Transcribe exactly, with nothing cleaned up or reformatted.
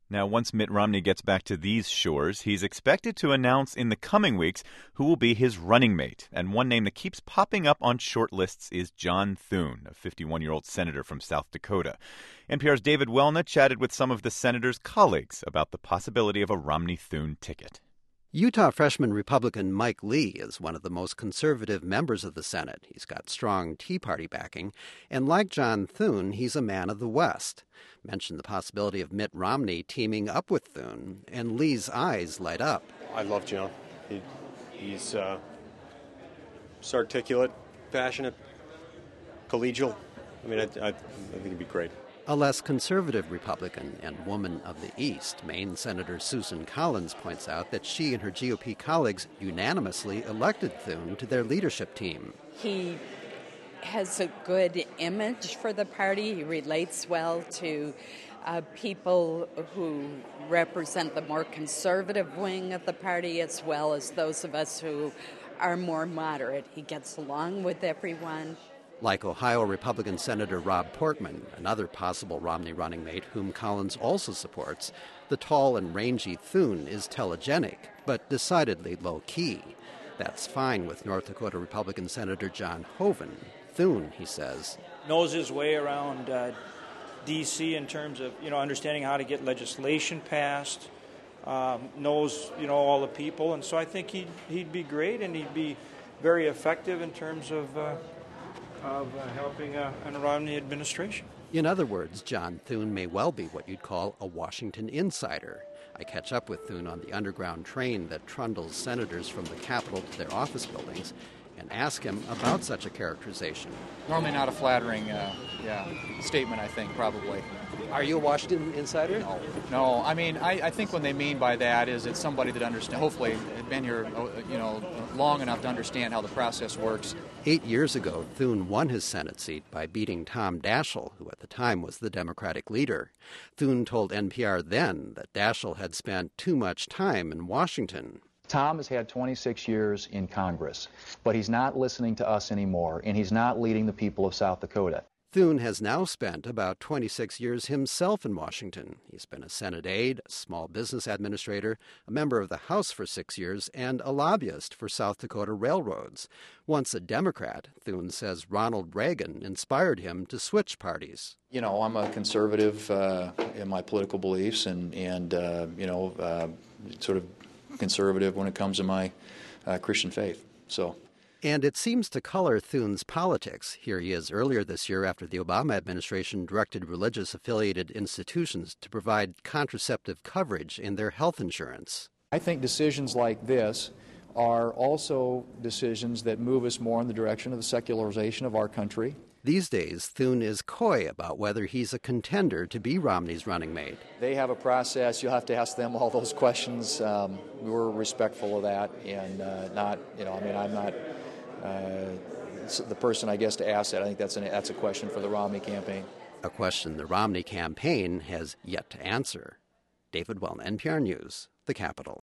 Now, once Mitt Romney gets back to these shores, he's expected to announce in the coming weeks who will be his running mate. And one name that keeps popping up on short lists is John Thune, a fifty-one-year-old senator from South Dakota. N P R's David Welna chatted with some of the senator's colleagues about the possibility of a Romney-Thune ticket. Utah freshman Republican Mike Lee is one of the most conservative members of the Senate. He's got strong Tea Party backing, and like John Thune, he's a man of the West. Mentioned the possibility of Mitt Romney teaming up with Thune, and Lee's eyes light up. I love John. He, he's uh, he's articulate, passionate, collegial. I mean, I, I, I think he'd be great. A less conservative Republican and woman of the East, Maine Senator Susan Collins points out that she and her G O P colleagues unanimously elected Thune to their leadership team. He has a good image for the party. He relates well to uh, people who represent the more conservative wing of the party, as well as those of us who are more moderate. He gets along with everyone. Like Ohio Republican Senator Rob Portman, another possible Romney running mate whom Collins also supports, the tall and rangy Thune is telegenic, but decidedly low-key. That's fine with North Dakota Republican Senator John Hoeven. Thune, he says, knows his way around uh, D C in terms of, you know, understanding how to get legislation passed, um, knows, you know, all the people, and so I think he'd, he'd be great, and he'd be very effective in terms of... Uh, of uh, helping uh, a Romney administration. In other words, John Thune may well be what you'd call a Washington insider. I catch up with Thune on the underground train that trundles senators from the Capitol to their office buildings and ask him about such a characterization. Normally not a flattering uh, yeah, statement, I think, probably. Are you a Washington insider? No. No, I mean, I, I think what they mean by that is it's somebody that understands, hopefully, had been here, you know, long enough to understand how the process works. Eight years ago, Thune won his Senate seat by beating Tom Daschle, who at the time was the Democratic leader. Thune told N P R then that Daschle had spent too much time in Washington. Tom has had twenty-six years in Congress, but he's not listening to us anymore, and he's not leading the people of South Dakota. Thune has now spent about twenty-six years himself in Washington. He's been a Senate aide, a small business administrator, a member of the House for six years, and a lobbyist for South Dakota railroads. Once a Democrat, Thune says Ronald Reagan inspired him to switch parties. You know, I'm a conservative uh, in my political beliefs and, and uh, you know, uh, sort of conservative when it comes to my uh, Christian faith. So. And it seems to color Thune's politics. Here he is earlier this year after the Obama administration directed religious-affiliated institutions to provide contraceptive coverage in their health insurance. I think decisions like this are also decisions that move us more in the direction of the secularization of our country. These days, Thune is coy about whether he's a contender to be Romney's running mate. They have a process. You'll have to ask them all those questions. Um, we're respectful of that and uh, not, you know, I mean, I'm not uh, the person, I guess, to ask that. I think that's, an, that's a question for the Romney campaign. A question the Romney campaign has yet to answer. David Welna, N P R News, the Capitol.